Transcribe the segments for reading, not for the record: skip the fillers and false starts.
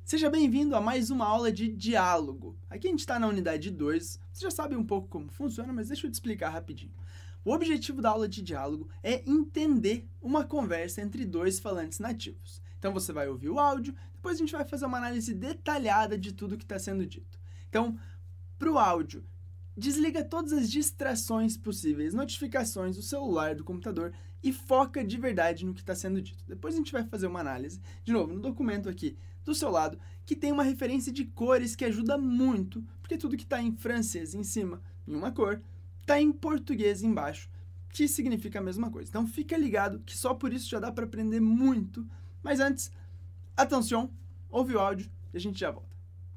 Seja bem-vindo a mais uma aula de diálogo. Aqui a gente está na unidade 2, você já sabe um pouco como funciona, mas deixa eu te explicar rapidinho. O objetivo da aula de diálogo é entender uma conversa entre dois falantes nativos. Então você vai ouvir o áudio, depois a gente vai fazer uma análise detalhada de tudo que está sendo dito. Então, para o áudio, desliga todas as distrações possíveis, notificações do celular, do computador e foca de verdade no que está sendo dito. Depois a gente vai fazer uma análise, de novo, no documento aqui do seu lado, que tem uma referência de cores que ajuda muito, porque tudo que está em francês em cima, em uma cor, está em português embaixo, que significa a mesma coisa. Então fica ligado que só por isso já dá para aprender muito. Mas antes, atenção, ouve o áudio e a gente já volta.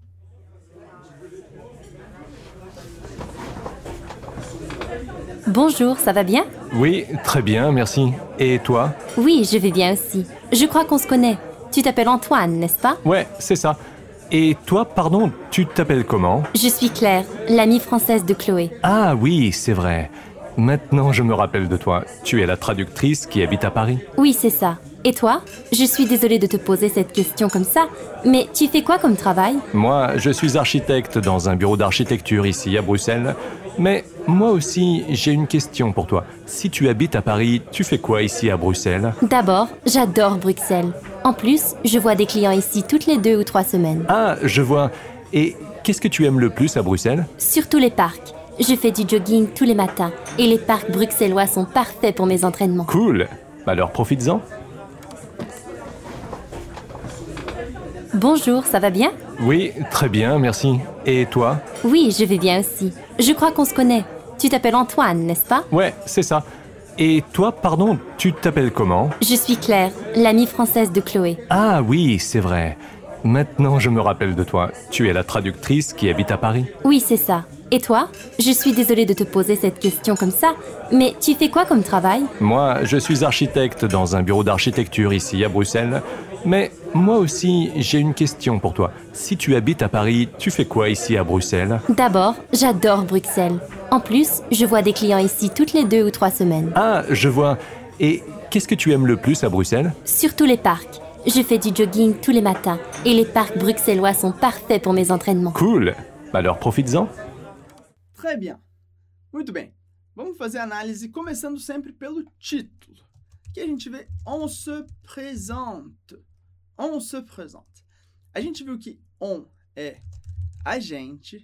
Bonjour, ça va bien? Oui, très bien, merci. Et toi? Oui, je vais bien aussi. Je crois qu'on se connaît. Tu t'appelles Antoine, n'est-ce pas? Ouais, c'est ça. Et toi, pardon, tu t'appelles comment? Je suis Claire, l'amie française de Chloé. Ah oui, c'est vrai. Maintenant, je me rappelle de toi. Tu es la traductrice qui habite à Paris. Oui, c'est ça. Et toi? Je suis désolée de te poser cette question comme ça, mais tu fais quoi comme travail? Moi, je suis architecte dans un bureau d'architecture ici à Bruxelles. Mais moi aussi, j'ai une question pour toi. Si tu habites à Paris, tu fais quoi ici à Bruxelles? D'abord, j'adore Bruxelles. En plus, je vois des clients ici toutes les 2 ou 3 semaines. Ah, je vois. Et qu'est-ce que tu aimes le plus à Bruxelles? Surtout les parcs. Je fais du jogging tous les matins et les parcs bruxellois sont parfaits pour mes entraînements. Cool. Alors profites-en. Bonjour, ça va bien? Oui, très bien, merci. Et toi? Oui, je vais bien aussi. Je crois qu'on se connaît. Tu t'appelles Antoine, n'est-ce pas? Ouais, c'est ça. Et toi, pardon, tu t'appelles comment? Je suis Claire, l'amie française de Chloé. Ah oui, c'est vrai. Maintenant, je me rappelle de toi. Tu es la traductrice qui habite à Paris. Oui, c'est ça. Et toi? Je suis désolée de te poser cette question comme ça, mais tu fais quoi comme travail? Moi, je suis architecte dans un bureau d'architecture ici à Bruxelles. Mais moi aussi, j'ai une question pour toi. Si tu habites à Paris, tu fais quoi ici à Bruxelles? D'abord, j'adore Bruxelles. En plus, je vois des clients ici toutes les 2 ou 3 semaines. Ah, je vois. Et qu'est-ce que tu aimes le plus à Bruxelles? Surtout les parcs. Je fais du jogging tous les matins et les parcs bruxellois sont parfaits pour mes entraînements. Cool. Alors profites-en. Très bien. Muito bem. Vamos fazer a análise começando sempre pelo título. Aqui a gente vê on se présente. On se présente. A gente viu que on é a gente,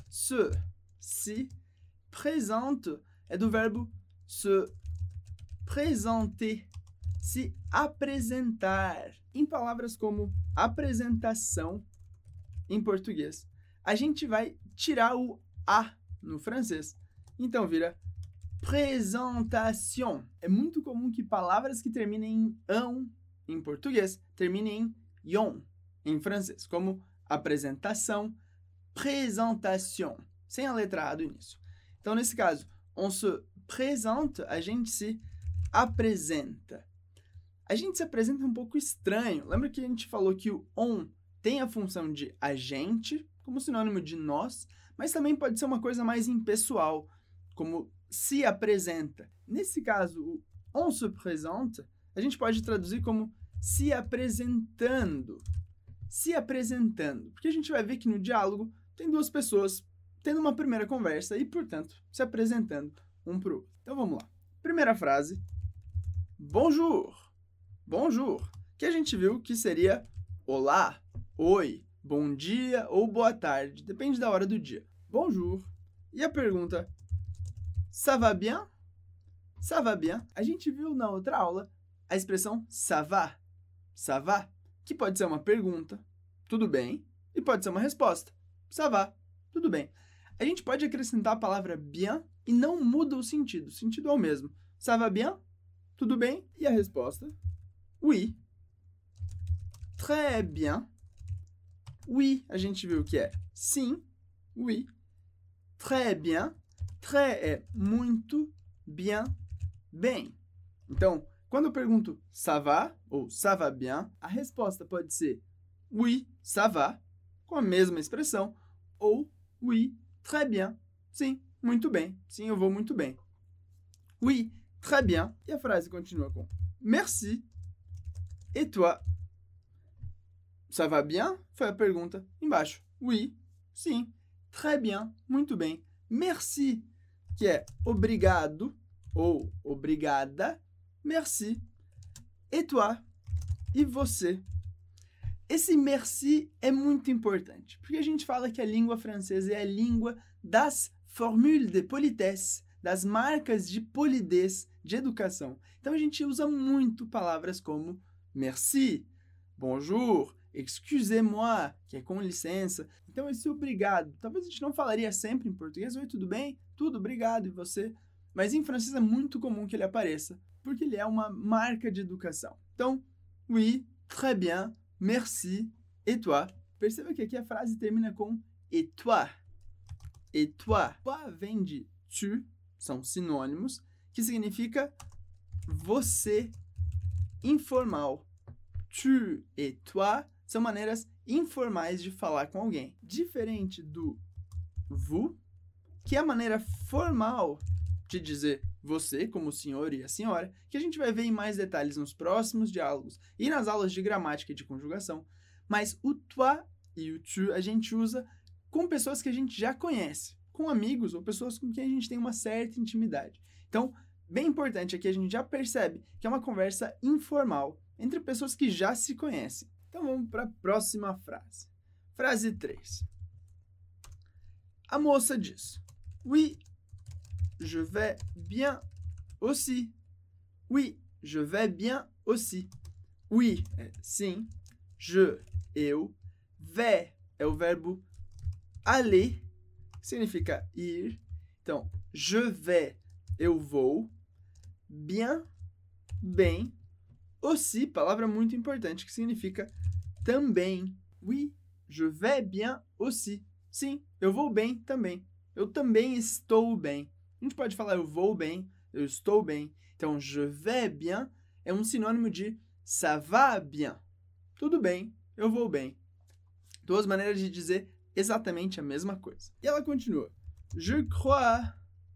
se présente é do verbo se présenter, se apresentar. Em palavras como apresentação em português, a gente vai tirar o a no francês. Então vira présentation. É muito comum que palavras que terminem em ão em português terminem em ion em francês, como apresentação, présentation, sem a letra A do início. Então, nesse caso, on se présente, a gente se apresenta. A gente se apresenta um pouco estranho. Lembra que a gente falou que o on tem a função de a gente, como sinônimo de nós, mas também pode ser uma coisa mais impessoal, como se apresenta. Nesse caso, o on se présente, a gente pode traduzir como se apresentando. Se apresentando. Porque a gente vai ver que no diálogo tem duas pessoas tendo uma primeira conversa e, portanto, se apresentando um para o outro. Então vamos lá. Primeira frase. Bonjour. Bonjour. Que a gente viu que seria olá, oi, bom dia ou boa tarde. Depende da hora do dia. Bonjour. E a pergunta ça va bien? Ça va bien? A gente viu na outra aula a expressão ça va? Ça va? Que pode ser uma pergunta, tudo bem, e pode ser uma resposta, ça va, tudo bem. A gente pode acrescentar a palavra bien e não muda o sentido é o mesmo. Ça va bien? Tudo bem? E a resposta? Oui. Très bien. Oui, a gente viu que é sim, oui. Très bien. Très é muito, bien, bem. Então, quando eu pergunto ça va ou ça va bien, a resposta pode ser oui, ça va, com a mesma expressão, ou oui, très bien, sim, muito bem, sim, eu vou muito bem. Oui, très bien. E a frase continua com merci, et toi? Ça va bien? Foi a pergunta embaixo. Oui, sim. Très bien, muito bem. Merci, que é obrigado ou obrigada. Merci. Et toi? E você? Esse merci é muito importante, porque a gente fala que a língua francesa é a língua das formules de politesse, das marcas de polidez, de educação. Então a gente usa muito palavras como merci, bonjour, excusez-moi, que é com licença. Então esse obrigado, talvez a gente não falaria sempre em português, oi, tudo bem? Tudo, obrigado, e você? Mas em francês é muito comum que ele apareça, porque ele é uma marca de educação. Então, oui, très bien, merci, et toi? Perceba que aqui a frase termina com et toi. Et toi. Toi vem de tu, são sinônimos, que significa você informal. Tu et toi são maneiras informais de falar com alguém. Diferente do vous, que é a maneira formal de dizer você, como o senhor e a senhora, que a gente vai ver em mais detalhes nos próximos diálogos e nas aulas de gramática e de conjugação. Mas o toi e o tu a gente usa com pessoas que a gente já conhece, com amigos ou pessoas com quem a gente tem uma certa intimidade. Então, bem importante aqui, a gente já percebe que é uma conversa informal entre pessoas que já se conhecem. Então, vamos para a próxima frase. Frase 3. A moça diz: Oui, je vais bien aussi. Oui, je vais bien aussi. Oui é sim, je, eu, vais é o verbo aller, que significa ir. Então, je vais, eu vou, bien, bem, aussi, palavra muito importante, que significa também. Oui, je vais bien aussi. Sim, eu vou bem também. Eu também estou bem. A gente pode falar eu vou bem, eu estou bem. Então, je vais bien é um sinônimo de ça va bien. Tudo bem, eu vou bem. Duas maneiras de dizer exatamente a mesma coisa. E ela continua. Je crois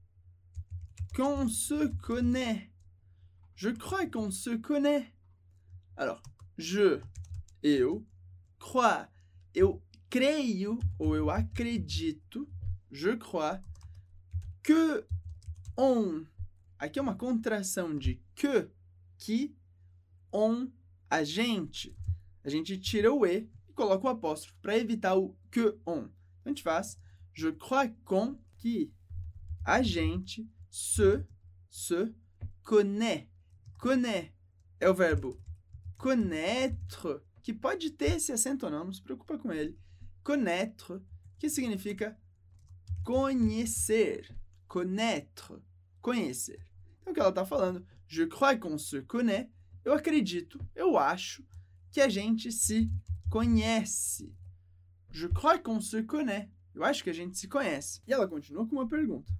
qu'on se connaît. Je crois qu'on se connaît. Alors, je, eu, crois, eu creio ou eu acredito, je crois, que on, aqui é uma contração de que, on, a gente tira o e e coloca o apóstrofo para evitar o que on. Então a gente faz, je crois qu'on, que a gente se connaît. Connaît é o verbo connaître, que pode ter esse acento ou não se preocupa com ele. Connaître, que significa conhecer. Connaître, conhecer. Então, o que ela está falando? Je crois qu'on se connaît. Eu acredito, eu acho que a gente se conhece. Je crois qu'on se connaît. Eu acho que a gente se conhece. E ela continua com uma pergunta.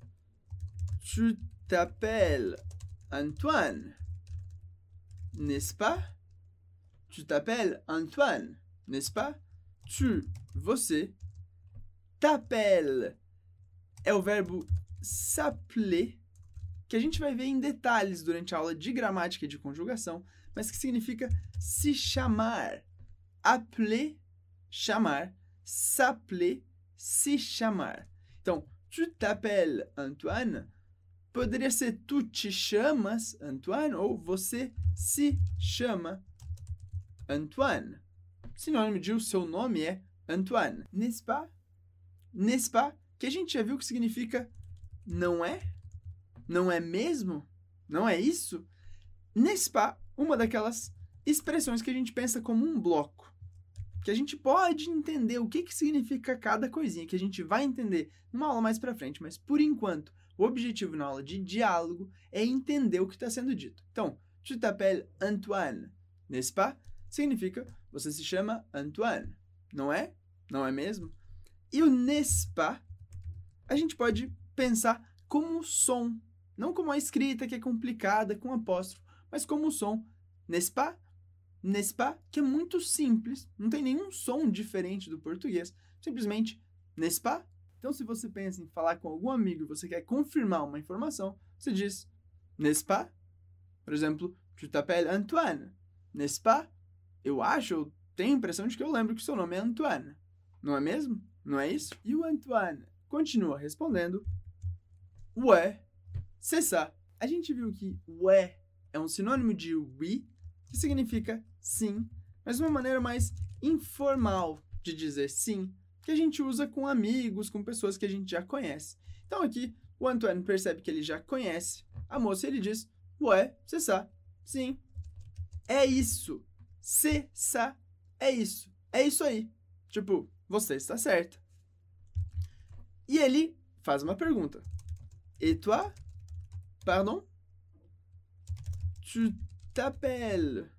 Tu t'appelles Antoine, n'est-ce pas? Tu t'appelles Antoine, n'est-ce pas? Tu, você. T'appelles é o verbo s'appeler, que a gente vai ver em detalhes durante a aula de gramática e de conjugação, mas que significa se chamar. Appeler, chamar. S'appeler, se chamar. Então, tu t'appelles Antoine poderia ser tu te chamas Antoine ou você se chama Antoine. Sinônimo de o seu nome é Antoine. N'est-ce pas? N'est-ce pas? Que a gente já viu que significa não é? Não é mesmo? Não é isso? N'est-ce pas? Uma daquelas expressões que a gente pensa como um bloco. Que a gente pode entender o que significa cada coisinha, que a gente vai entender numa aula mais pra frente. Mas, por enquanto, o objetivo na aula de diálogo é entender o que está sendo dito. Então, tu t'appelles Antoine, n'est-ce pas? Significa, você se chama Antoine. Não é? Não é mesmo? E o n'est-ce pas, a gente pode pensar como o som. Não como a escrita, que é complicada, com apóstrofo, mas como o som. N'est-ce pas? N'est-ce pas? Que é muito simples. Não tem nenhum som diferente do português. Simplesmente, n'est-ce pas? Então, se você pensa em falar com algum amigo e você quer confirmar uma informação, você diz, n'est-ce pas? Por exemplo, tu t'appelles Antoine, n'est-ce pas? Eu acho, eu tenho a impressão de que eu lembro que seu nome é Antoine. Não é mesmo? Não é isso? E o Antoine continua respondendo: Ouais, c'est ça. A gente viu que ouais é um sinônimo de oui, que significa sim, mas de uma maneira mais informal de dizer sim, que a gente usa com amigos, com pessoas que a gente já conhece. Então aqui, o Antoine percebe que ele já conhece a moça e ele diz: Ouais, c'est ça. Sim, é isso. C'est ça. É isso. É isso aí. Tipo, você está certa. E ele faz uma pergunta. Et toi? Pardon? Tu t'appelles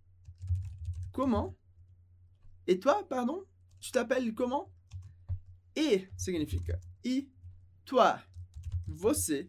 comment? Et toi, pardon? Tu t'appelles comment? Et significa e, toi, você.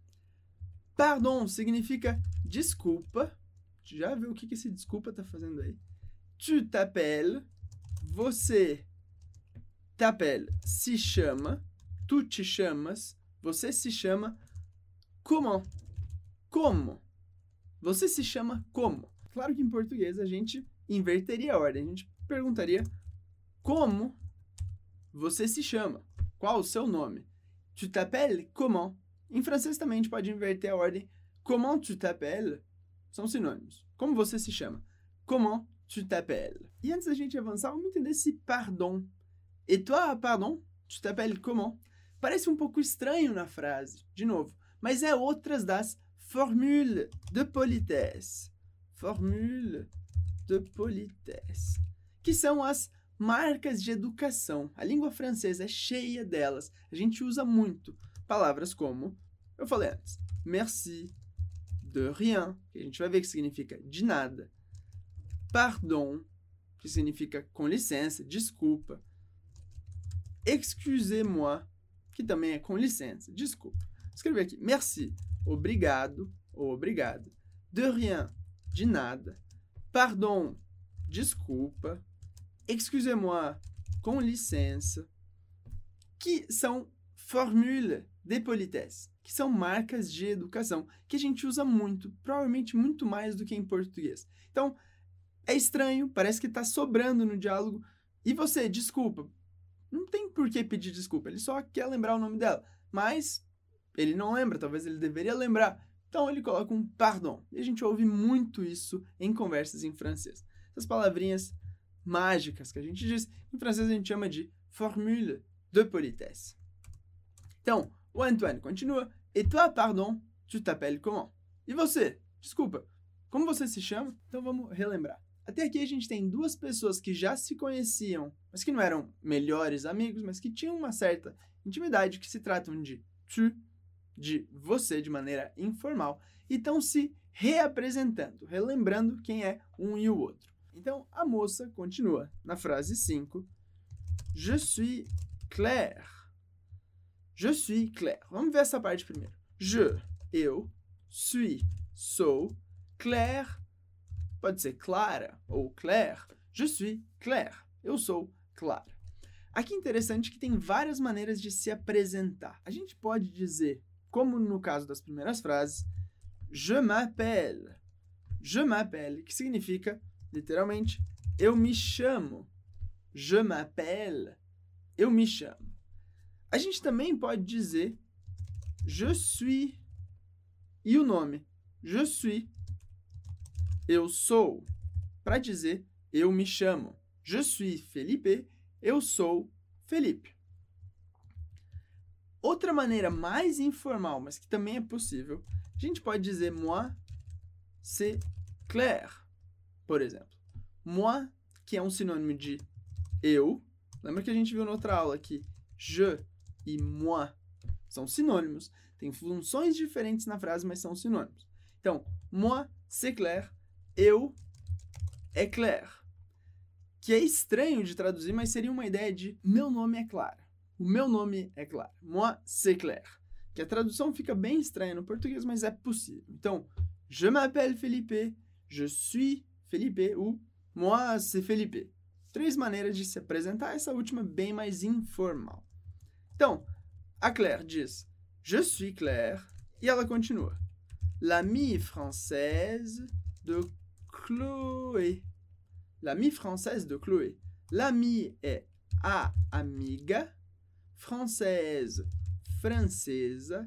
Pardon significa desculpa. Já viu o que esse desculpa tá fazendo aí? Tu t'appelles, você t'appelle, se chama, tu te chamas, você se chama, comment? Como? Você se chama como? Claro que em português a gente inverteria a ordem. A gente perguntaria como você se chama? Qual o seu nome? Tu t'appelles comment? Em francês também a gente pode inverter a ordem. Comment tu t'appelles? São sinônimos. Como você se chama? Comment tu t'appelles? E antes da gente avançar, vamos entender esse pardon. Et toi, pardon? Tu t'appelles comment? Parece um pouco estranho na frase, de novo, mas é outras das formules de politesse. Formules de politesse. Que são as marcas de educação. A língua francesa é cheia delas. A gente usa muito palavras como, eu falei antes, merci, de rien, que a gente vai ver que significa de nada, pardon, que significa com licença, desculpa, excusez-moi, que também é com licença, desculpa. Vou escrever aqui, merci, obrigado ou obrigada, de rien, de nada, pardon, desculpa, excusez-moi, com licença, que são formules de politesse, que são marcas de educação, que a gente usa muito, provavelmente muito mais do que em português. Então, é estranho, parece que está sobrando no diálogo, e você, desculpa, não tem por que pedir desculpa, ele só quer lembrar o nome dela, mas ele não lembra, talvez ele deveria lembrar, então ele coloca um pardon, e a gente ouve muito isso em conversas em francês. Essas palavrinhas mágicas que a gente diz, em francês a gente chama de formule de politesse. Então, o Antoine continua. Et toi, pardon, tu t'appelles comment? E você? Desculpa, como você se chama? Então vamos relembrar. Até aqui a gente tem duas pessoas que já se conheciam, mas que não eram melhores amigos, mas que tinham uma certa intimidade, que se tratam de tu, de você, de maneira informal, e estão se reapresentando, relembrando quem é um e o outro. Então, a moça continua na frase 5. Je suis Claire. Je suis Claire. Vamos ver essa parte primeiro. Je, eu, suis, sou, Claire, pode ser Clara ou Claire. Je suis Claire. Eu sou Clara. Aqui é interessante que tem várias maneiras de se apresentar. A gente pode dizer, como no caso das primeiras frases, je m'appelle. Je m'appelle, que significa, literalmente, eu me chamo. Je m'appelle. Eu me chamo. A gente também pode dizer je suis e o nome. Je suis. Eu sou. Para dizer eu me chamo. Je suis Felipe. Eu sou Felipe. Outra maneira mais informal, mas que também é possível, a gente pode dizer moi, c'est Claire, por exemplo. Moi, que é um sinônimo de eu. Lembra que a gente viu na outra aula que je e moi são sinônimos. Tem funções diferentes na frase, mas são sinônimos. Então, moi, c'est Claire. Eu é Claire. Que é estranho de traduzir, mas seria uma ideia de meu nome é Clara. O meu nome é Clara. Moi, c'est Claire. Que a tradução fica bem estranha no português, mas é possível. Então, je m'appelle Felipe, je suis Felipe ou moi, c'est Felipe. 3 maneiras de se apresentar, essa última bem mais informal. Então, a Claire diz, je suis Claire, e ela continua. L'amie française de Chloé. l'amie française de Chloé. L'amie é a amiga, française, francesa,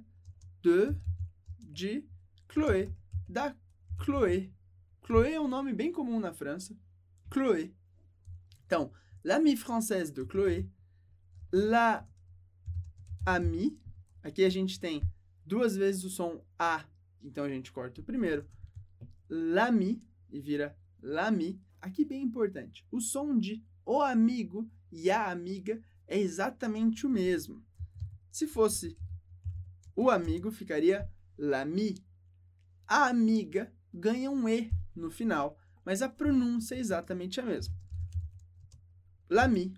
de Chloé, da Chloé. Chloé é um nome bem comum na França. Chloé. Então, l'amie française de Chloé, la amie, aqui a gente tem duas vezes o som A, então a gente corta o primeiro. L'ami, e vira l'ami. Aqui bem importante, o som de o amigo e a amiga é exatamente o mesmo. Se fosse o amigo, ficaria l'ami. A amiga ganha um E no final, mas a pronúncia é exatamente a mesma. L'ami.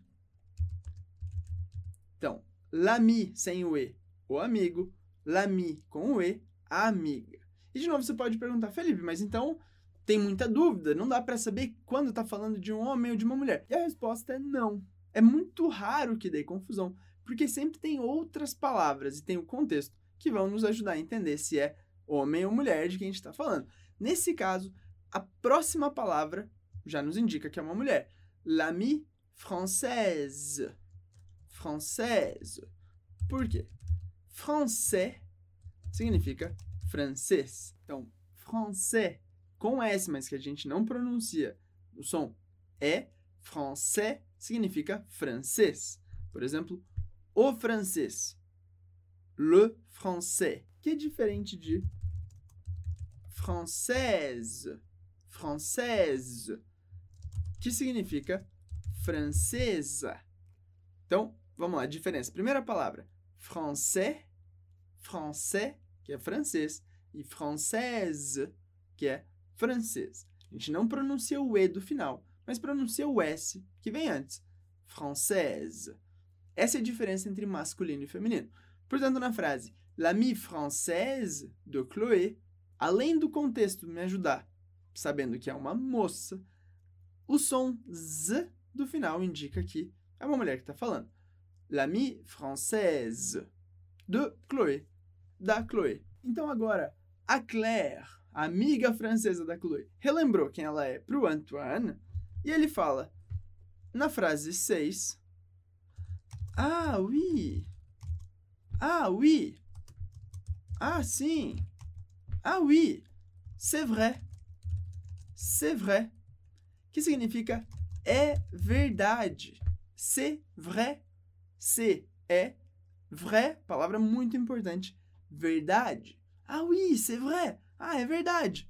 Então, l'ami sem o E, o amigo. L'ami com o E, a amiga. E de novo você pode perguntar, Felipe, mas então tem muita dúvida, não dá para saber quando está falando de um homem ou de uma mulher. E a resposta é não. É muito raro que dê confusão, porque sempre tem outras palavras e tem o contexto que vão nos ajudar a entender se é homem ou mulher de quem a gente está falando. Nesse caso, a próxima palavra já nos indica que é uma mulher. L'amie française. Française. Por quê? Français significa francês. Então, français com S, mas que a gente não pronuncia o som é, français significa francês. Por exemplo, o francês. Le français, que é diferente de française. Française, que significa francesa. Então, vamos lá, diferença. Primeira palavra, français, français, que é francês, e française, que é francês. A gente não pronuncia o E do final, mas pronuncia o S, que vem antes. Française. Essa é a diferença entre masculino e feminino. Portanto, na frase, l'amie française de Chloé, além do contexto me ajudar, sabendo que é uma moça, o som Z do final indica que é uma mulher que está falando. L'amie française de Chloé, da Chloé. Então agora, a Claire, a amiga francesa da Chloé, relembrou quem ela é para o Antoine, e ele fala, na frase 6, ah, oui, ah, oui, ah, sim, ah, oui, c'est vrai, que significa é verdade, c'est vrai, c'est é vrai, palavra muito importante, verdade. Ah oui, c'est vrai. Ah, é verdade.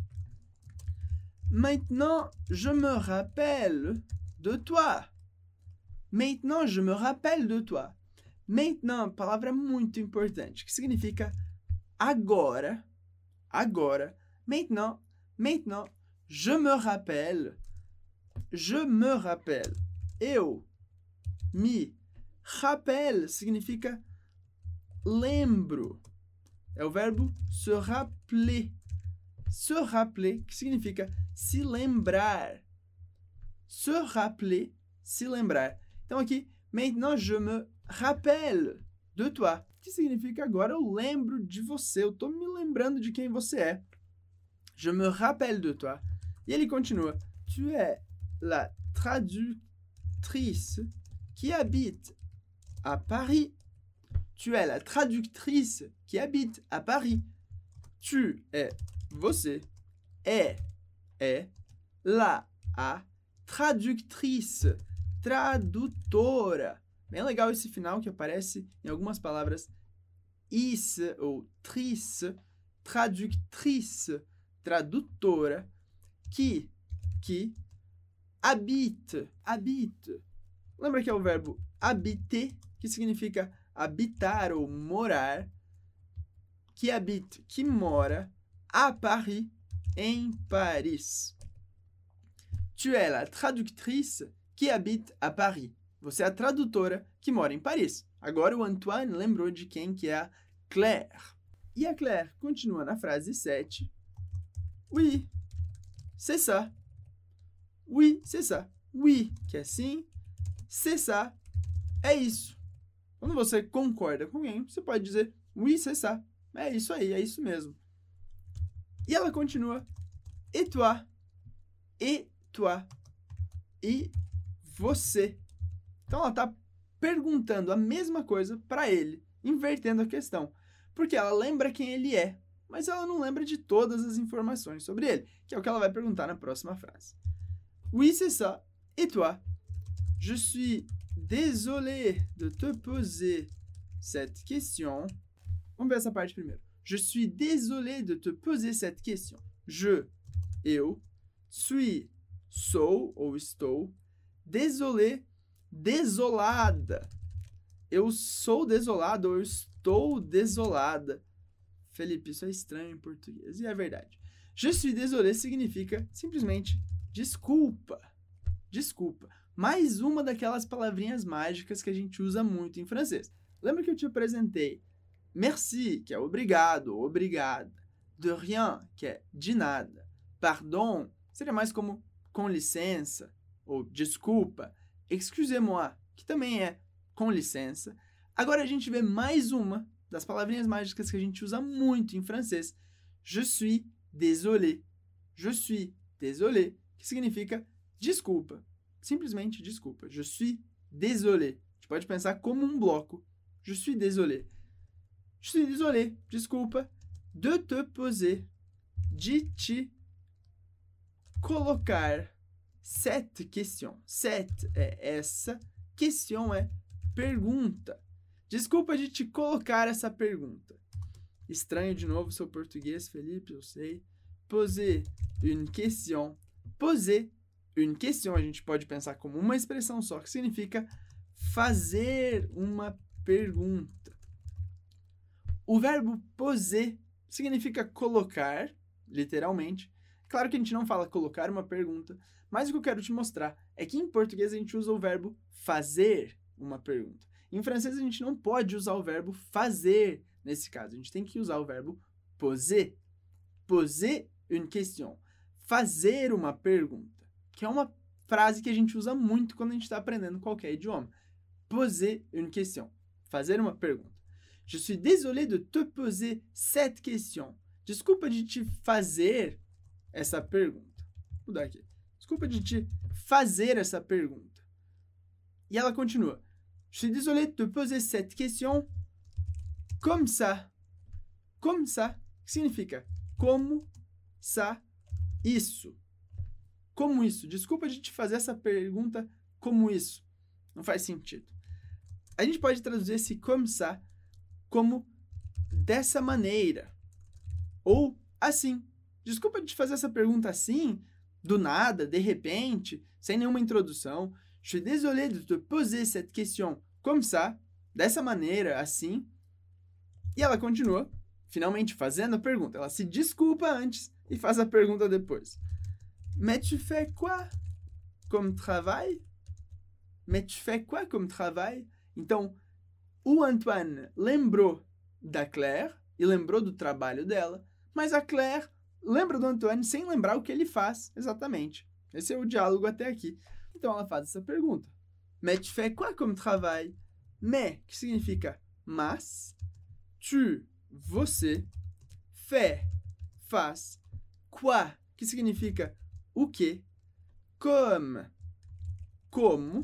Maintenant, je me rappelle de toi. Maintenant, je me rappelle de toi. Maintenant, palavra muito importante, que significa agora, agora. Maintenant, je me rappelle. Je me rappelle. Eu me rappelle significa lembro. É o verbo se rappeler. Se rappeler, que significa se lembrar. Se rappeler, se lembrar. Então aqui, maintenant je me rappelle de toi. Que significa agora eu lembro de você. Eu estou me lembrando de quem você é. Je me rappelle de toi. E ele continua. Tu es la traductrice qui habite à Paris. Tu es la traductrice qui habite à Paris. Tu é você. É la a traductrice. Tradutora. Bem legal esse final que aparece em algumas palavras. Is ou trice. Traductrice. Tradutora. Que habite. Lembra que é o verbo habiter, que significa habitar ou morar, que habite, que mora, à Paris, em Paris. Tu es la traductrice qui habite à Paris. Você é a tradutora que mora em Paris. Agora o Antoine lembrou de quem que é a Claire. E a Claire continua na frase 7. Oui, c'est ça. Oui, c'est ça. Oui, que é sim. C'est ça. É isso. Quando você concorda com alguém, você pode dizer oui, c'est ça. É isso aí, é isso mesmo. E ela continua. Et toi? Et toi? e você. Então, ela está perguntando a mesma coisa para ele, invertendo a questão. Porque ela lembra quem ele é, mas ela não lembra de todas as informações sobre ele, que é o que ela vai perguntar na próxima frase. Oui, c'est ça. Et toi? Je suis désolé de te poser cette question. Vamos ver essa parte primeiro. Je suis désolé de te poser cette question. Je, eu, suis, sou ou estou, désolé, desolada. Eu sou desolado ou eu estou desolada. Felipe, isso é estranho em português, e é verdade. Je suis désolé significa simplesmente desculpa. Desculpa. Mais uma daquelas palavrinhas mágicas que a gente usa muito em francês. Lembra que eu te apresentei merci, que é obrigado, obrigada. De rien, que é de nada. Pardon, seria mais como com licença, ou desculpa. Excusez-moi, que também é com licença. Agora a gente vê mais uma das palavrinhas mágicas que a gente usa muito em francês. Je suis désolé. Je suis désolé, que significa desculpa. Simplesmente desculpa. Je suis désolé. A gente pode pensar como um bloco. Je suis désolé. Je suis désolé, desculpa, de te poser, de te colocar cette question. Cette é essa, question é pergunta. Desculpa de te colocar essa pergunta. Estranho de novo seu português, Felipe, eu sei. Poser une question. Poser une question, a gente pode pensar como uma expressão só, que significa fazer uma pergunta. O verbo poser significa colocar, literalmente. Claro que a gente não fala colocar uma pergunta, mas o que eu quero te mostrar é que em português a gente usa o verbo fazer uma pergunta. Em francês a gente não pode usar o verbo fazer nesse caso. A gente tem que usar o verbo poser. Poser une question. Fazer uma pergunta, que é uma frase que a gente usa muito quando a gente está aprendendo qualquer idioma. Poser une question. Fazer uma pergunta. Je suis désolé de te poser cette question. Desculpa de te fazer essa pergunta. Vou mudar aqui. Desculpa de te fazer essa pergunta. E ela continua. Je suis désolé de te poser cette question comme ça. Comme ça, que significa como ça, isso. Como isso. Desculpa de te fazer essa pergunta como isso. Não faz sentido. A gente pode traduzir esse comme ça como dessa maneira. Ou assim. Desculpa de te fazer essa pergunta assim, do nada, de repente, sem nenhuma introdução. Je suis désolé de te poser cette question comme ça, dessa maneira, assim. E ela continua, finalmente fazendo a pergunta. Ela se desculpa antes e faz a pergunta depois. Mais tu fais quoi comme travail? Mais tu fais quoi comme travail? Então, o Antoine lembrou da Claire e lembrou do trabalho dela, mas a Claire lembra do Antoine sem lembrar o que ele faz exatamente. Esse é o diálogo até aqui. Então ela faz essa pergunta. Mais tu fais quoi comme travail? Mais, que significa mas, tu, você, fais, faz, quoi, que significa o que, comme, como,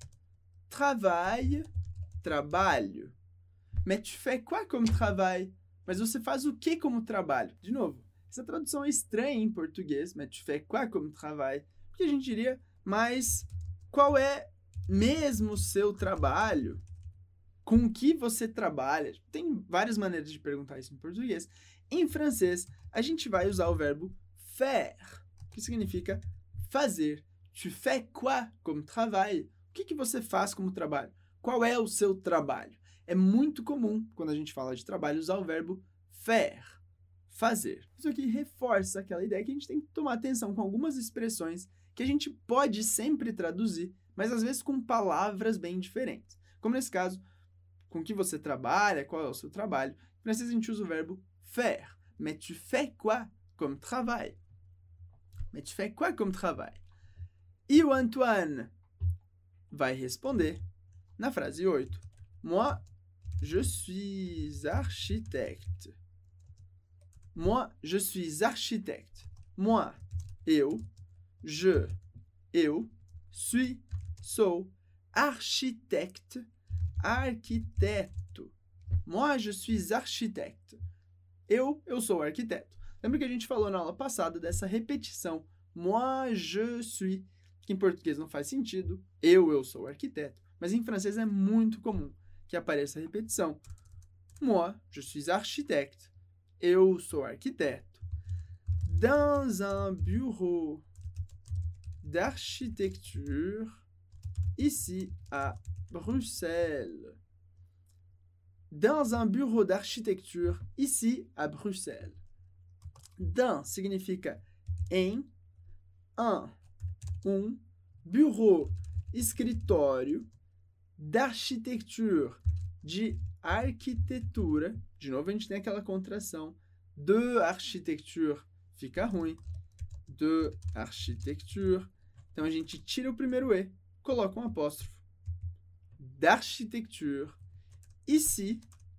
travail, trabalho. Mais tu fais quoi comme travail? Mas você faz o que como trabalho? De novo, essa tradução é estranha em português, mais tu fais quoi comme travail? Porque a gente diria, mas qual é mesmo o seu trabalho? Com o que você trabalha? Tem várias maneiras de perguntar isso em português. Em francês, a gente vai usar o verbo faire, que significa fazer. Tu fais quoi comme travail? O que você faz como trabalho? Qual é o seu trabalho? É muito comum, quando a gente fala de trabalho, usar o verbo faire, fazer. Isso aqui reforça aquela ideia que a gente tem que tomar atenção com algumas expressões que a gente pode sempre traduzir, mas às vezes com palavras bem diferentes. Como nesse caso, com que você trabalha, qual é o seu trabalho. Em francês a gente usa o verbo faire. Mais tu fais quoi comme travail? Mais tu fais quoi comme travail? E o Antoine vai responder na frase 8. Moi, je suis architecte. Moi, je suis architecte. Moi, eu, je, eu, suis, sou, architecte, arquiteto. Moi, je suis architecte. Eu sou arquiteto. Lembra que a gente falou na aula passada dessa repetição? Moi, je suis, que em português não faz sentido. Eu sou arquiteto. Mas em francês é muito comum que apareça a repetição. Moi, je suis architecte. Eu sou arquiteto. Dans un bureau d'architecture, ici à Bruxelles. Dans un bureau d'architecture, ici à Bruxelles. Dans significa em, bureau, escritório, d'architecture, de arquitetura. De novo, a gente tem aquela contração. De architecture fica ruim. De architecture. Então, a gente tira o primeiro E, coloca um apóstrofo. D'architecture. Ici,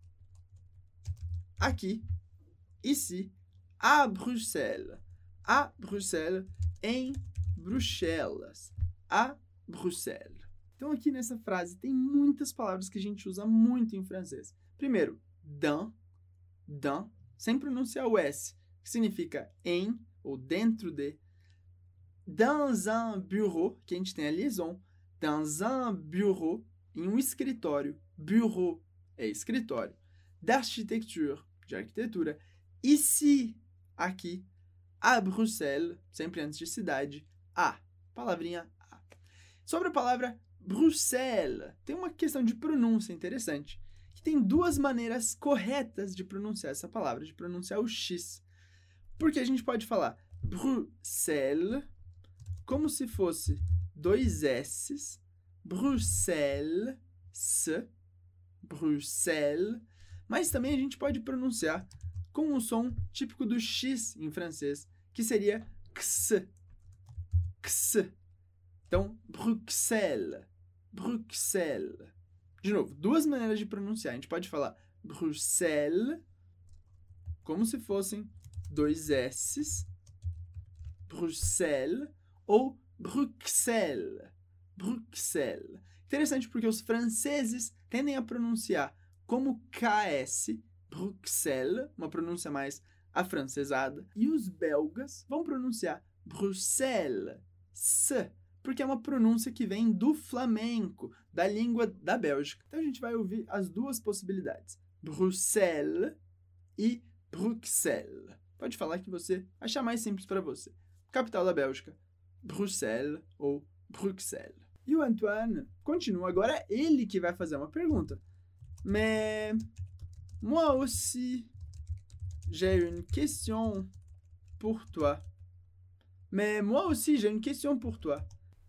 aqui, ici, à Bruxelles. À Bruxelles, em Bruxelas. À Bruxelles. Então, aqui nessa frase, tem muitas palavras que a gente usa muito em francês. Primeiro, dans, sem pronunciar o S, que significa em ou dentro de. Dans un bureau, que a gente tem a liaison. Dans un bureau, em um escritório. Bureau é escritório. D'architecture, de arquitetura. Ici, aqui. À Bruxelles, sempre antes de cidade. A, palavrinha A. Sobre a palavra Bruxelles, tem uma questão de pronúncia interessante, que tem duas maneiras corretas de pronunciar essa palavra, de pronunciar o X. Porque a gente pode falar Bruxelles, como se fosse dois S's, Bruxelles, Bruxelles, mas também a gente pode pronunciar com o som típico do X em francês, que seria X. X. Então, Bruxelles. Bruxelles. De novo, duas maneiras de pronunciar. A gente pode falar Bruxelles, como se fossem dois S's, Bruxelles, ou Bruxelles. Bruxelles. Interessante porque os franceses tendem a pronunciar como KS, Bruxelles, uma pronúncia mais afrancesada, e os belgas vão pronunciar Bruxelles, porque é uma pronúncia que vem do flamenco, da língua da Bélgica. Então a gente vai ouvir as duas possibilidades, Bruxelles e Bruxelles. Pode falar que você achar mais simples para você. Capital da Bélgica, Bruxelles ou Bruxelles. E o Antoine continua, agora é ele que vai fazer uma pergunta. Mais moi aussi, j'ai une question pour toi. Mais moi aussi, j'ai une question pour toi.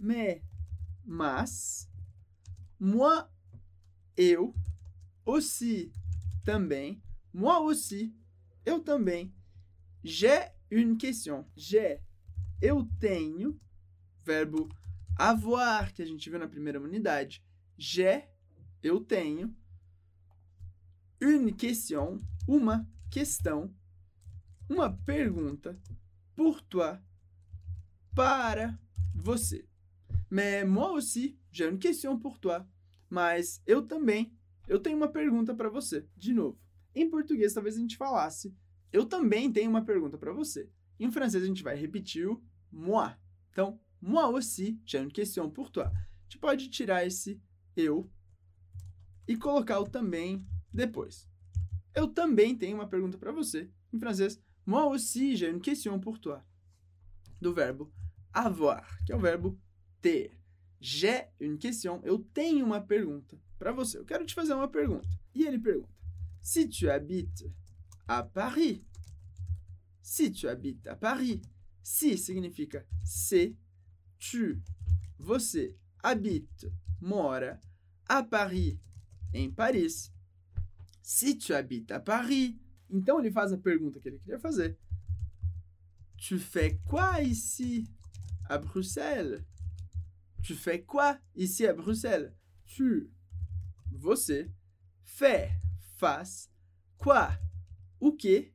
Mas, moi, eu, aussi, também, moi aussi, eu também, j'ai une question. J'ai, eu tenho, verbo avoir, que a gente viu na primeira unidade. J'ai, eu tenho, une question, uma questão, uma pergunta, pour toi, para você. Mais moi aussi, j'ai une question pour toi. Mas eu também, eu tenho uma pergunta para você. De novo, em português talvez a gente falasse, eu também tenho uma pergunta para você. Em francês a gente vai repetir o moi. Então, moi aussi, j'ai une question pour toi. A gente pode tirar esse eu e colocar o também depois. Eu também tenho uma pergunta para você. Em francês, moi aussi, j'ai une question pour toi. Do verbo avoir, que é o verbo ter. J'ai une question, eu tenho uma pergunta para você. Eu quero te fazer uma pergunta. E ele pergunta, si tu habites à Paris, si tu habites à Paris, si significa se, tu, você, habite, mora, à Paris, em Paris. Si tu habites à Paris, então ele faz a pergunta que ele queria fazer. Tu fais quoi ici à Bruxelles? Tu fais quoi ici à Bruxelles? Tu, você, fais, faz, quoi, o que,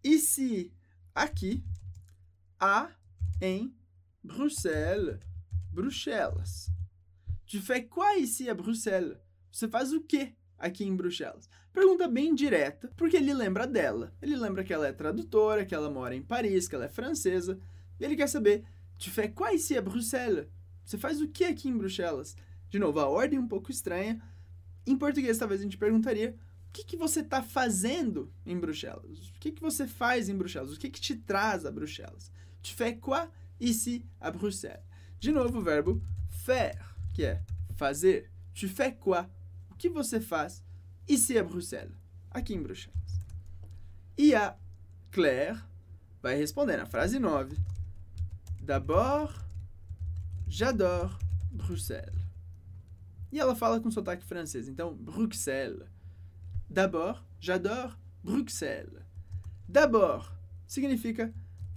ici, aqui, à, em, Bruxelles, Bruxelas. Tu fais quoi ici à Bruxelles? Você faz o quê aqui em Bruxelas? Pergunta bem direta, porque ele lembra dela. Ele lembra que ela é tradutora, que ela mora em Paris, que ela é francesa. E ele quer saber, tu fais quoi ici à Bruxelles? Você faz o que aqui em Bruxelas? De novo, a ordem é um pouco estranha. Em português, talvez a gente perguntaria, o que você está fazendo em Bruxelas? O que você faz em Bruxelas? O que te traz a Bruxelas? Tu fais quoi ici à Bruxelles? De novo, o verbo faire, que é fazer. Tu fais quoi? O que você faz ici à Bruxelles? Aqui em Bruxelas. E a Claire vai responder na frase 9. D'abord, j'adore Bruxelles. E ela fala com sotaque francês. Então, Bruxelles. D'abord, j'adore Bruxelles. D'abord significa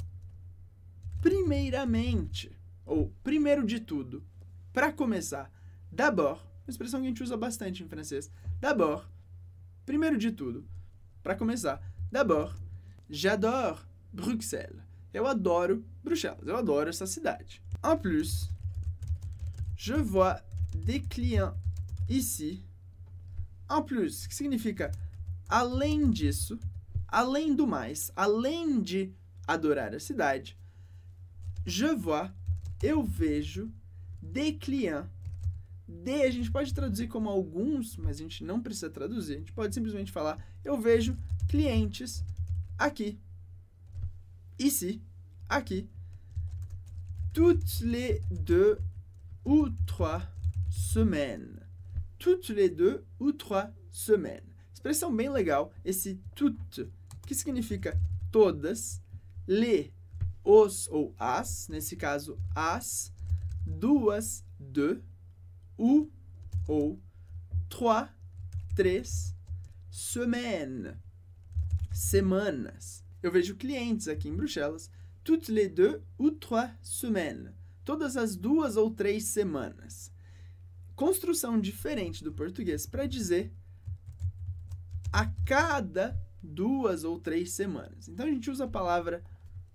primeiramente, ou primeiro de tudo. Para começar, d'abord, uma expressão que a gente usa bastante em francês. D'abord, primeiro de tudo. Para começar, d'abord, j'adore Bruxelles. Eu adoro Bruxelas, eu adoro essa cidade. En plus, je vois des clients ici. En plus, que significa além disso, além do mais, além de adorar a cidade. Je vois, eu vejo, des clients. A gente pode traduzir como alguns, mas a gente não precisa traduzir. A gente pode simplesmente falar, eu vejo clientes aqui. Ici, aqui. Toutes les 2 ou 3 semaines. Toutes les 2 ou 3 semaines. Expressão bem legal, esse toutes, que significa todas, les, os ou as, nesse caso as, duas, deux, ou 3 semaines, semanas. Eu vejo clientes aqui em Bruxelas, toutes les 2 ou 3 semaines, todas as 2 ou 3 semanas. Construção diferente do português para dizer a cada 2 ou 3 semanas. Então a gente usa a palavra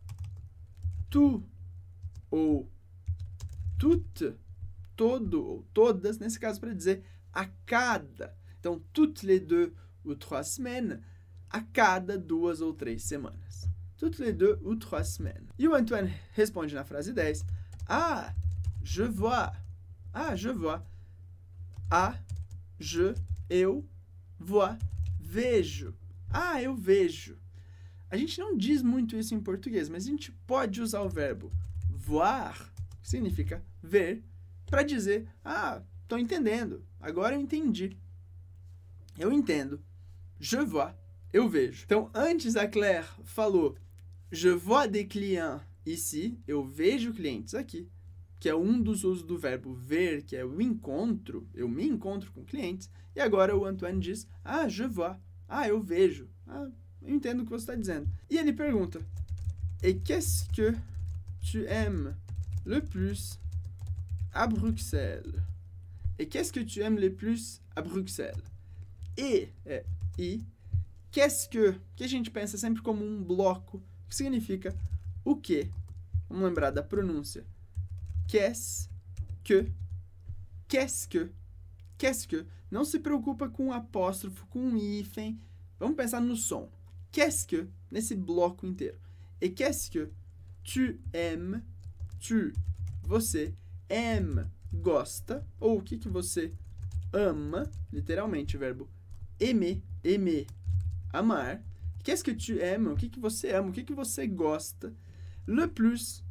tu ou toute, todo ou todas, nesse caso para dizer a cada. Então, toutes les 2 ou 3 semaines, a cada 2 ou 3 semanas. Toutes les 2 ou 3 semaines. E o Antoine responde na frase 10. Ah, je vois. Ah, je vois. Ah, je, eu, vois, vejo. Ah, eu vejo. A gente não diz muito isso em português, mas a gente pode usar o verbo voir, que significa ver, para dizer, ah, estou entendendo, agora eu entendi. Eu entendo. Je vois, eu vejo. Então, antes a Claire falou, je vois des clients ici, eu vejo clientes aqui, que é um dos usos do verbo ver, que é o encontro, eu me encontro com clientes, e agora o Antoine diz, ah, je vois, ah, eu vejo, ah, eu entendo o que você está dizendo. E ele pergunta, et qu'est-ce que tu aimes le plus à Bruxelles? Et qu'est-ce que tu aimes le plus à Bruxelles? E é e, qu'est-ce que a gente pensa sempre como um bloco, que significa o que. Vamos lembrar da pronúncia. Qu'est-ce que, qu'est-ce que, qu'est-ce que. Não se preocupa com um apóstrofo, com um hífen. Vamos pensar no som. Qu'est-ce que, nesse bloco inteiro. Et qu'est-ce que tu aimes, tu, você, aime, gosta, ou o que você ama, literalmente o verbo aimer, aimer, amar. Qu'est-ce que tu aimes, o que você ama, o que você gosta, le plus,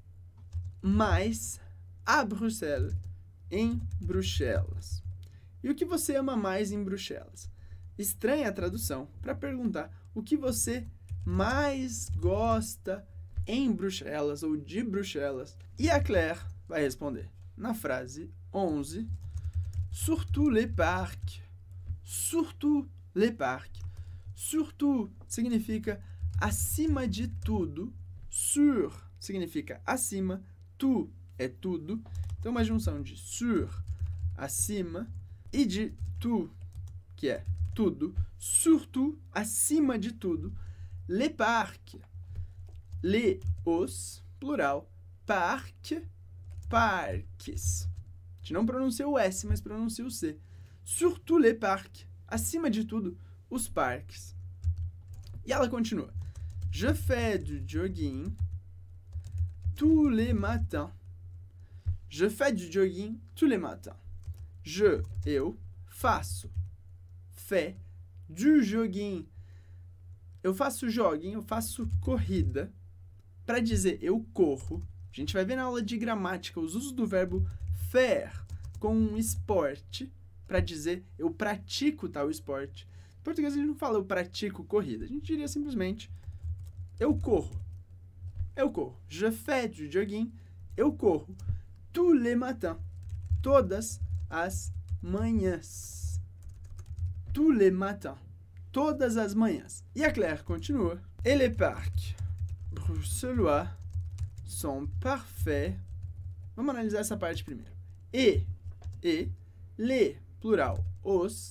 mais, à Bruxelles, em Bruxelas. E o que você ama mais em Bruxelas? Estranha a tradução para perguntar o que você mais gosta em Bruxelas ou de Bruxelas. E a Claire vai responder na frase 11, surtout les parcs. Surtout les parcs. Surtout significa acima de tudo. Sur significa acima. Tout é tudo. Então, uma junção de sur, acima, e de tout, que é tudo. Surtout, acima de tudo. Les parcs. Les, os, plural. Parc, parques. A gente não pronuncia o S, mas pronuncia o C. Surtout les parcs. Acima de tudo, os parques. E ela continua. Je fais du jogging tous les matins. Je fais du jogging tous les matins. Eu, faço. Fais du jogging. Eu faço jogging, eu faço corrida. Para dizer eu corro, a gente vai ver na aula de gramática os usos do verbo faire com um esporte para dizer eu pratico tal esporte. Em português a gente não fala eu pratico corrida, a gente diria simplesmente eu corro. Eu corro. Je fais du jogging. Eu corro. Tous les matins. Todas as manhãs. Tous les matins. Todas as manhãs. E a Claire continua. Et les parcs bruxellois sont parfaits. Vamos analisar essa parte primeiro. Les, plural, os,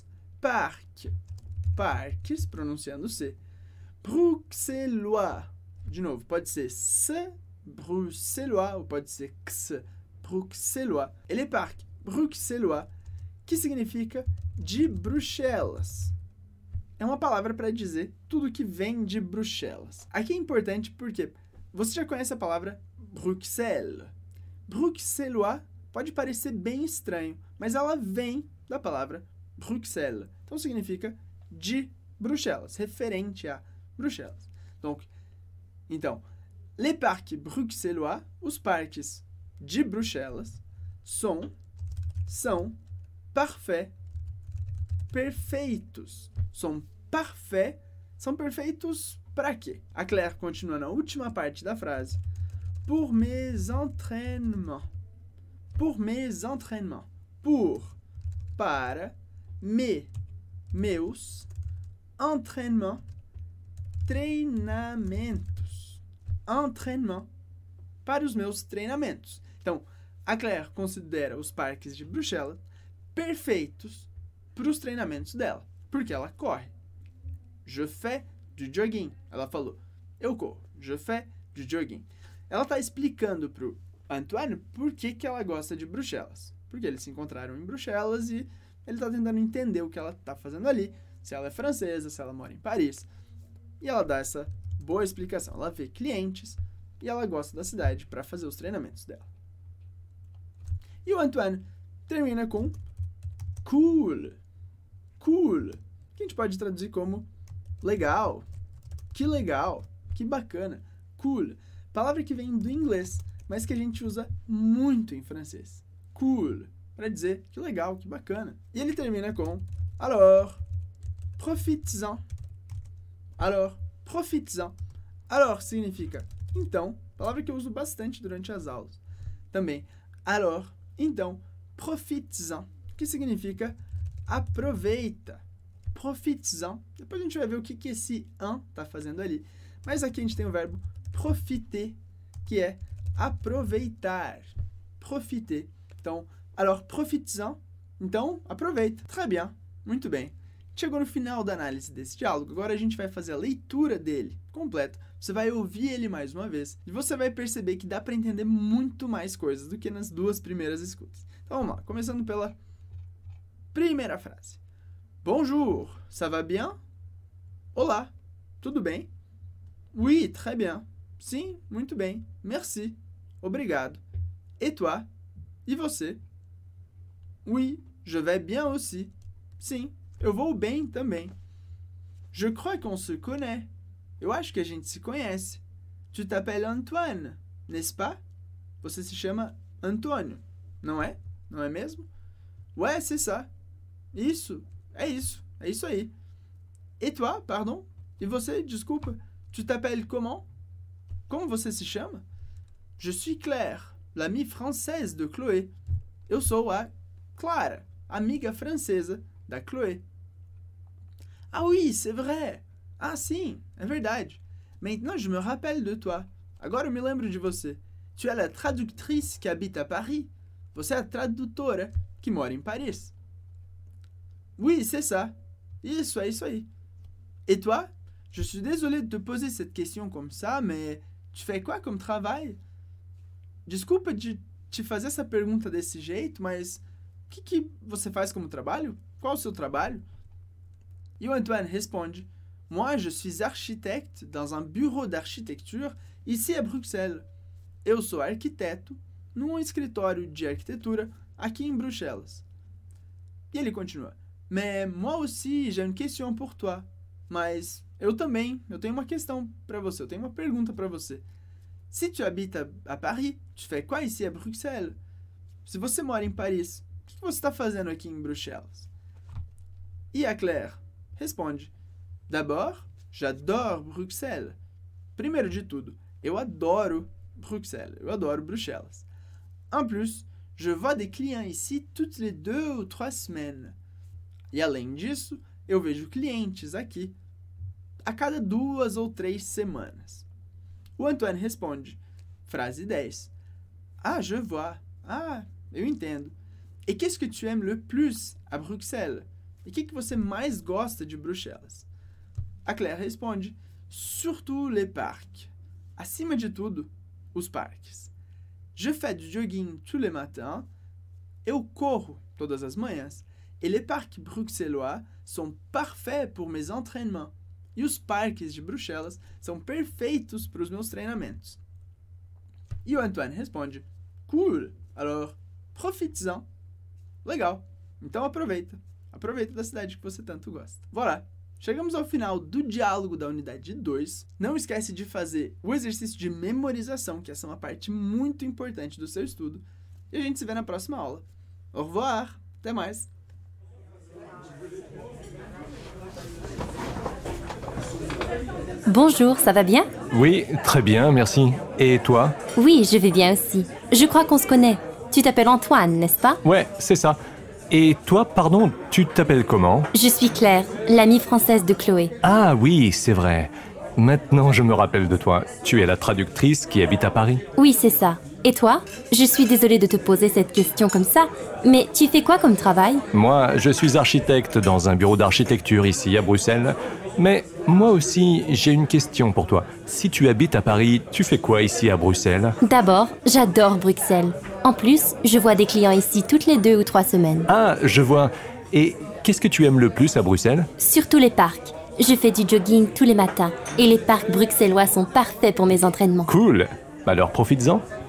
parques, pronunciando C. Bruxellois. De novo, pode ser ce, bruxellois, ou pode ser x, bruxellois. Et les parcs bruxellois, que significa de Bruxelas. É uma palavra para dizer tudo que vem de Bruxelas. Aqui é importante porque você já conhece a palavra Bruxelles. Bruxellois pode parecer bem estranho, mas ela vem da palavra Bruxelles. Então significa de Bruxelas, referente a Bruxelas. Então, les parcs bruxellois, os parques de Bruxelas, são parfaits, perfeitos. São perfeitos para quê? A Claire continua na última parte da frase. Pour mes entraînements. Pour mes entraînements. Para, meus, entraînements, treinamentos. Entraînement, para os meus treinamentos. Então, a Claire considera os parques de Bruxelas perfeitos para os treinamentos dela, porque ela corre. Je fais du jogging. Ela falou, eu corro. Je fais du jogging. Ela está explicando para o Antoine por que ela gosta de Bruxelas. Porque eles se encontraram em Bruxelas e ele está tentando entender o que ela está fazendo ali, se ela é francesa, se ela mora em Paris. E ela dá essa boa explicação. Ela vê clientes e ela gosta da cidade para fazer os treinamentos dela. E o Antoine termina com cool. Cool. Que a gente pode traduzir como legal. Que bacana. Cool. Palavra que vem do inglês, mas que a gente usa muito em francês. Cool. Para dizer que legal, que bacana. E ele termina com alors, profites-en. Alors, profites-en. Alors significa então, palavra que eu uso bastante durante as aulas. Também, alors, então, profites-en, que significa aproveita. Profites-en. Depois a gente vai ver o que esse en está fazendo ali. Mas aqui a gente tem o verbo profiter, que é aproveitar. Profiter. Então, alors, profites-en. Então, aproveita. Très bien. Muito bem. Chegou no final da análise desse diálogo, agora a gente vai fazer a leitura dele completa. Você vai ouvir ele mais uma vez e você vai perceber que dá para entender muito mais coisas do que nas duas primeiras escutas. Então vamos lá, começando pela primeira frase. Bonjour, ça va bien? Olá, tudo bem? Oui, très bien. Sim, muito bem. Merci. Obrigado. Et toi? E você? Oui, je vais bien aussi. Sim, eu vou bem também. Je crois qu'on se connaît. Eu acho que a gente se conhece. Tu t'appelles Antoine, n'est-ce pas? Você se chama Antônio, não é? Não é mesmo? Ouais, c'est ça. Isso, é isso aí. Et toi, pardon? E você, desculpa, tu t'appelles comment? Como você se chama? Je suis Claire, l'amie française de Chloé. Eu sou a Clara, amiga francesa da Chloé. Ah oui, c'est vrai. Ah, sim, é verdade. Maintenant, je me rappelle de toi. Agora eu me lembro de você. Tu es la traductrice qui habite à Paris. Você é a tradutora que mora em Paris. Oui, c'est ça. Isso, é isso aí. Et toi? Je suis désolé de te poser cette question comme ça, mais tu fais quoi comme travail? Desculpa de te fazer essa pergunta desse jeito, mas o que você faz como trabalho? Qual o seu trabalho? E o Antoine responde: Moi, je suis architecte dans un bureau d'architecture ici à Bruxelles. Eu sou arquiteto num escritório de arquitetura aqui em Bruxelas. E ele continua: Mais moi aussi, j'ai une question pour toi. Mas eu tenho uma questão para você, eu tenho uma pergunta para você. Si tu habites à Paris, tu fais quoi ici à Bruxelles? Se você mora em Paris, o que você está fazendo aqui em Bruxelas? E a Claire responde: D'abord, j'adore Bruxelles. Primeiro de tudo, eu adoro Bruxelles, eu adoro Bruxelas. En plus, je vois des clients ici toutes les 2 ou 3 semaines. E além disso, eu vejo clientes aqui a cada 2 ou 3 semanas. O Antoine responde, frase 10. Ah, je vois. Ah, eu entendo. Et qu'est-ce que tu aimes le plus à Bruxelles? E o que você mais gosta de Bruxelas? A Claire responde, surtout les parcs. Acima de tudo, os parques. Je fais du jogging tous les matins. Eu corro todas as manhãs. Et les parcs bruxellois sont parfaits pour mes entraînements. E os parques de Bruxelas são perfeitos para os meus treinamentos. E o Antoine responde, cool, alors profites-en. Legal, então aproveita. Aproveita da cidade que você tanto gosta. Voilà, chegamos ao final do diálogo da unidade 2. Não esquece de fazer o exercício de memorização, que essa é uma parte muito importante do seu estudo. E a gente se vê na próxima aula. Au revoir, até mais. Bonjour, ça va bien? Oui, très bien, merci. Et toi? Oui, je vais bien aussi. Je crois qu'on se connaît. Tu t'appelles Antoine, n'est-ce pas? Ouais, c'est ça. Et toi, pardon, tu t'appelles comment? Je suis Claire, l'amie française de Chloé. Ah oui, c'est vrai. Maintenant, je me rappelle de toi. Tu es la traductrice qui habite à Paris. Oui, c'est ça. Et toi? Je suis désolée de te poser cette question comme ça, mais tu fais quoi comme travail? Moi, je suis architecte dans un bureau d'architecture ici à Bruxelles. Mais moi aussi, j'ai une question pour toi. Si tu habites à Paris, tu fais quoi ici à Bruxelles? D'abord, j'adore Bruxelles. En plus, je vois des clients ici toutes les 2 ou 3 semaines. Ah, je vois. Et qu'est-ce que tu aimes le plus à Bruxelles? Surtout les parcs. Je fais du jogging tous les matins et les parcs bruxellois sont parfaits pour mes entraînements. Cool. Alors profites-en.